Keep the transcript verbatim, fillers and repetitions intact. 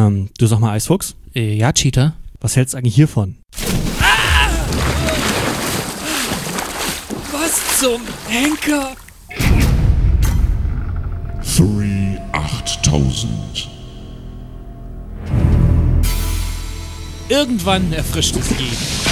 Ähm, du sag mal, Eisfuchs? Äh, ja, Cheetah? Was hältst du eigentlich hiervon? Ah! Was zum Henker? Three achttausend. Irgendwann erfrischt es jeden.